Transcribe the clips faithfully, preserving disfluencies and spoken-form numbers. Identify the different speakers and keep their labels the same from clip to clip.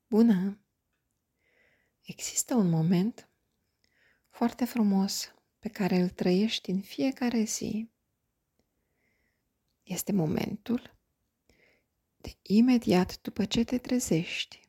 Speaker 1: Bună! Există un moment foarte frumos pe care îl trăiești în fiecare zi. Este momentul de imediat după ce te trezești.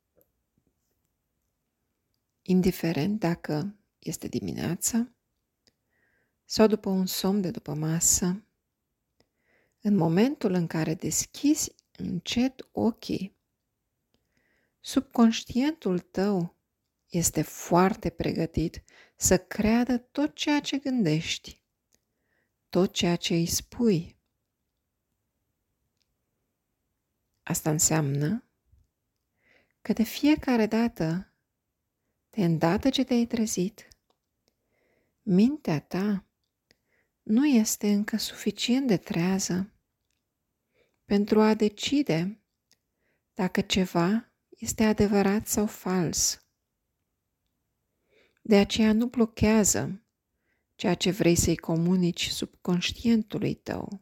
Speaker 1: Indiferent dacă este dimineața sau după un somn de după masă, în momentul în care deschizi încet ochii, subconștientul tău este foarte pregătit să creadă tot ceea ce gândești, tot ceea ce îi spui. Asta înseamnă că de fiecare dată, de îndată ce te-ai trezit, mintea ta nu este încă suficient de trează pentru a decide dacă ceva este adevărat sau fals. De aceea nu blochează ceea ce vrei să-i comunici subconștientului tău.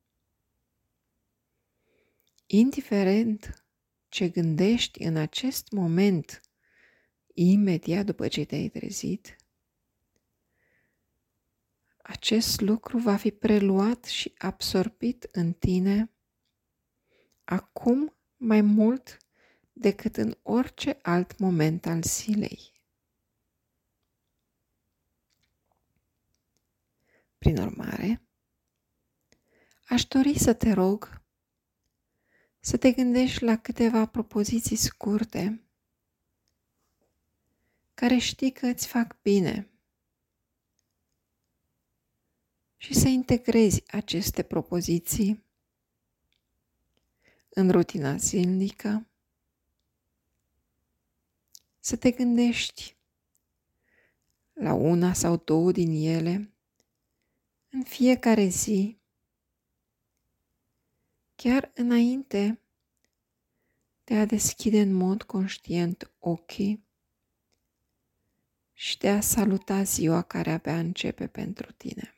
Speaker 1: Indiferent ce gândești în acest moment, imediat după ce te-ai trezit, acest lucru va fi preluat și absorbit în tine acum mai mult decât în orice alt moment al zilei. Prin urmare, aș dori să te rog să te gândești la câteva propoziții scurte care știi că îți fac bine și să integrezi aceste propoziții în rutina zilnică, să te gândești la una sau două din ele în fiecare zi, chiar înainte de a deschide în mod conștient ochii și de a saluta ziua care abia începe pentru tine.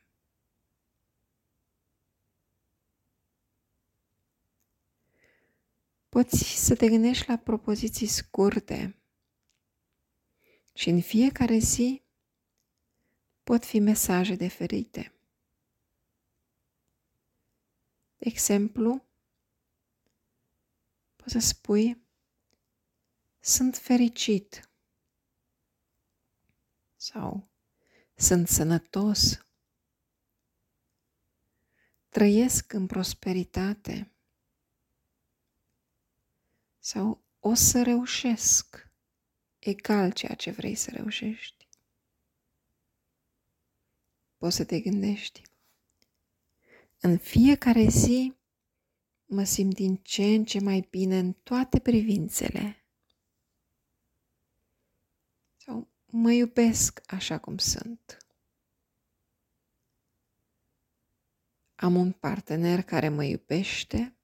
Speaker 1: Poți să te gândești la propoziții scurte și în fiecare zi pot fi mesaje diferite. De exemplu, poți să spui: sunt fericit sau sunt sănătos, trăiesc în prosperitate sau o să reușesc, egal ceea ce vrei să reușești. Poți să te gândești: în fiecare zi mă simt din ce în ce mai bine în toate privințele. Sau mă iubesc așa cum sunt. Am un partener care mă iubește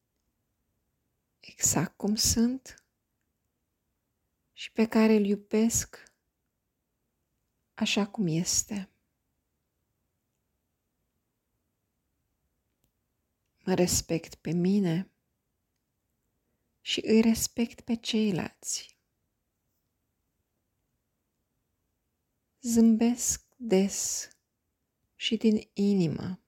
Speaker 1: exact cum sunt și pe care îl iubesc așa cum este. Mă respect pe mine și îi respect pe ceilalți. Zâmbesc des și din inimă.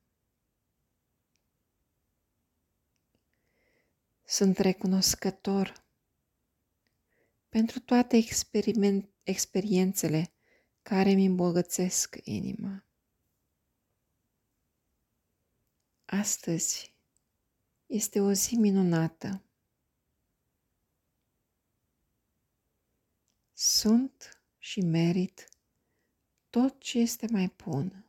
Speaker 1: Sunt recunoscător pentru toate experiment, experiențele care îmi îmbogățesc inima. Astăzi este o zi minunată. Sunt și merit tot ce este mai bun.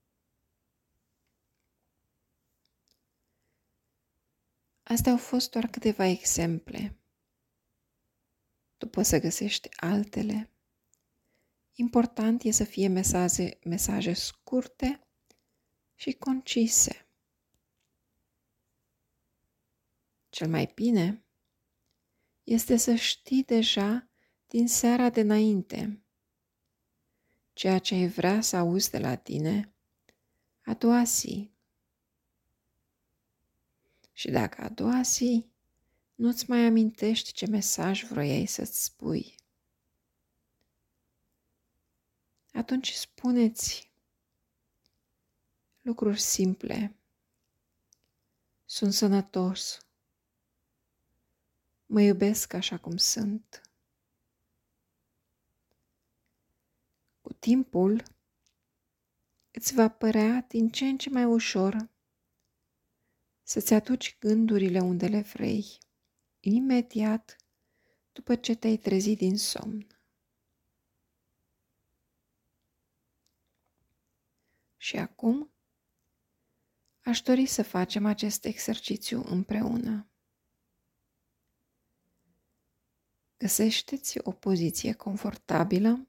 Speaker 1: Astea au fost doar câteva exemple. Tu poți să găsești altele. Important e să fie mesaje, mesaje scurte și concise. Cel mai bine este să știi deja din seara de înainte ceea ce ai vrea să auzi de la tine a doua zi. Și dacă a doua zi nu-ți mai amintești ce mesaj vroiai să-ți spui. Atunci spune-ți lucruri simple. Sunt sănătos. Mă iubesc așa cum sunt. Cu timpul îți va părea din ce în ce mai ușor să-ți aduci gândurile unde le vrei, imediat după ce te-ai trezit din somn. Și acum aș dori să facem acest exercițiu împreună. Găsește-ți o poziție confortabilă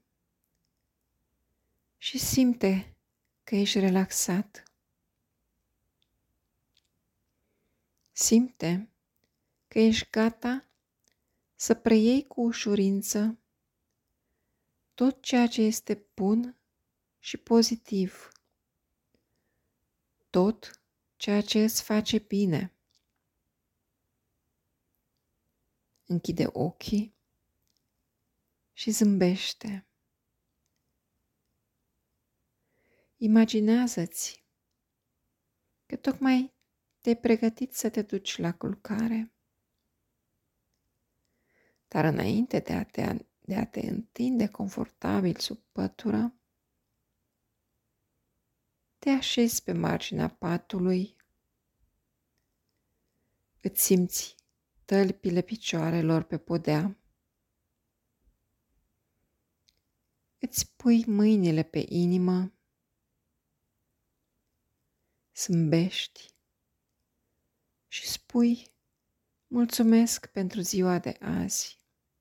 Speaker 1: și simte că ești relaxat. Simte că ești gata să preiei cu ușurință tot ceea ce este bun și pozitiv, tot ceea ce îți face bine. Închide ochii și zâmbește. Imaginează-ți că tocmai te-ai pregătit să te duci la culcare. Dar înainte de a te, de a te întinde confortabil sub pătură, te așezi pe marginea patului, îți simți tălpile picioarelor pe podea, îți pui mâinile pe inimă, zâmbești și spui mulțumesc pentru ziua de azi.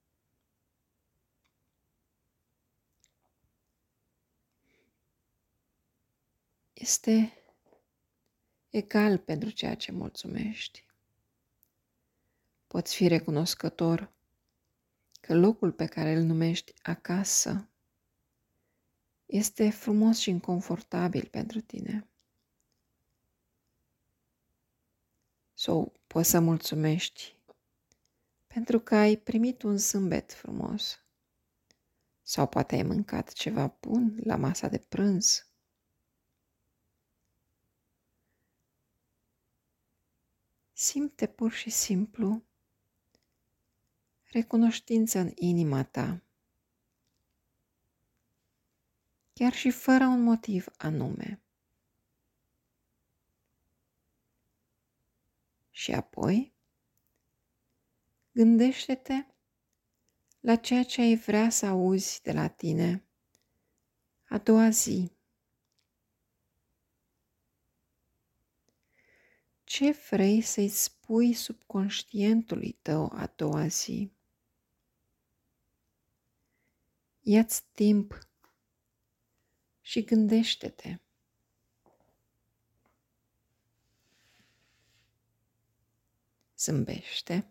Speaker 1: Este egal pentru ceea ce mulțumești. Poți fi recunoscător că locul pe care îl numești acasă este frumos și inconfortabil pentru tine. Sau poți să mulțumești pentru că ai primit un zâmbet frumos. Sau poate ai mâncat ceva bun la masa de prânz. Simte pur și simplu recunoștință în inima ta, chiar și fără un motiv anume. Și apoi, gândește-te la ceea ce ai vrea să auzi de la tine a doua zi. Ce vrei să-i spui subconștientului tău a doua zi? Ia-ți timp și gândește-te. Zâmbește.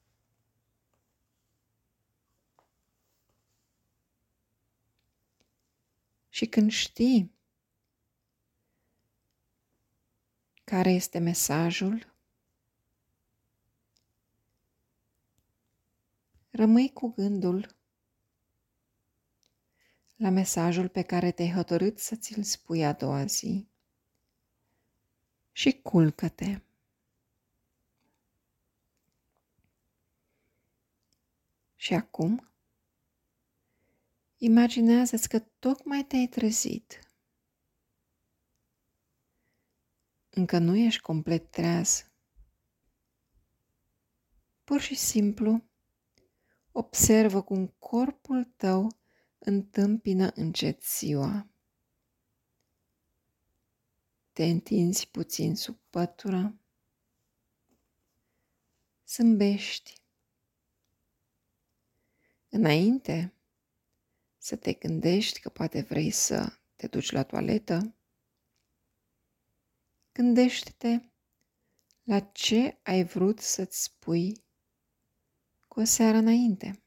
Speaker 1: Și când știi care este mesajul, rămâi cu gândul la mesajul pe care te-ai hotărât să ți-l spui a doua zi și culcă-te. Și acum, imaginează-ți că tocmai te-ai trezit. Încă nu ești complet treaz. Pur și simplu, observă cum corpul tău întâmpină încet ziua. Te întinzi puțin sub pătură, zâmbești. Înainte să te gândești că poate vrei să te duci la toaletă, gândește-te la ce ai vrut să-ți spui cu o seară înainte.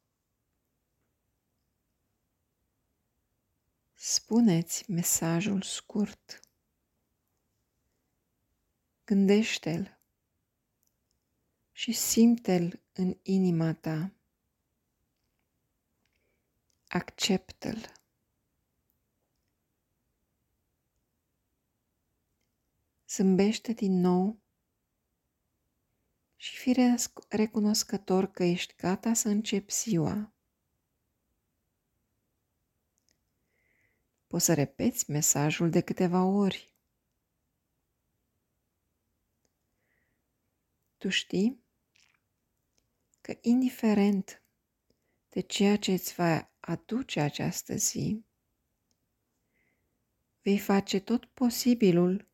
Speaker 1: Spune-ți mesajul scurt. Gândește-l și simte-l în inima ta. Acceptă-l. Zâmbește din nou și fii recunoscător că ești gata să începi ziua. Poți să repeți mesajul de câteva ori. Tu știi că indiferent de ceea ce îți va aduce această zi, vei face tot posibilul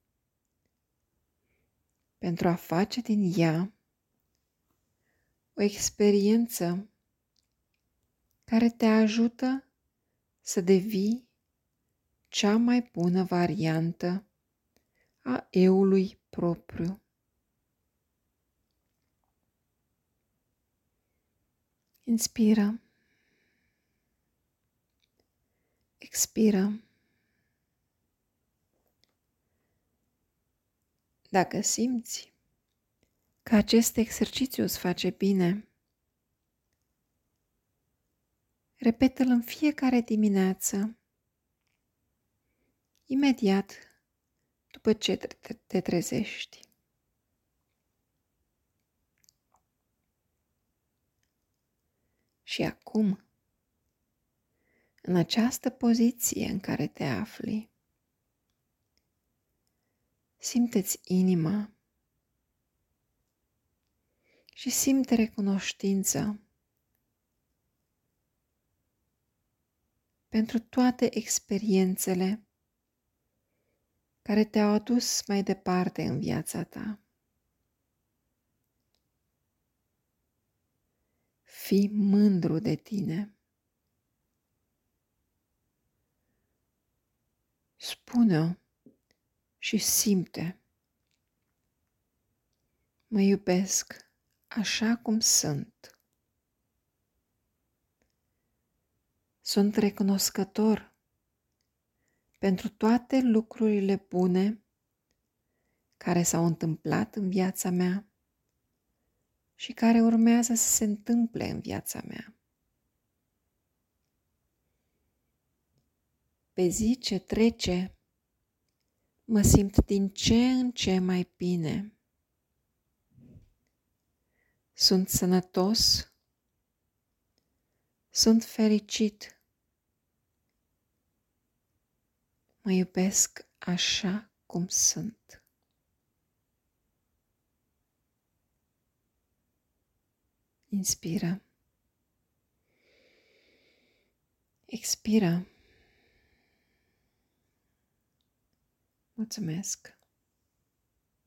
Speaker 1: pentru a face din ea o experiență care te ajută să devii cea mai bună variantă a eului propriu. Inspiră. Expiră. Dacă simți că acest exercițiu îți face bine, repetă-l în fiecare dimineață, imediat după ce te trezești. Și acum, în această poziție în care te afli, simte-ți inima și simte recunoștință pentru toate experiențele care te-au adus mai departe în viața ta. Fii mândru de tine. Spune-o și simte: mă iubesc așa cum sunt. Sunt recunoscător pentru toate lucrurile bune care s-au întâmplat în viața mea și care urmează să se întâmple în viața mea. Pe zi ce trece, mă simt din ce în ce mai bine. Sunt sănătos, sunt fericit. Mă iubesc așa cum sunt. Inspiră. Expiră. Mulțumesc.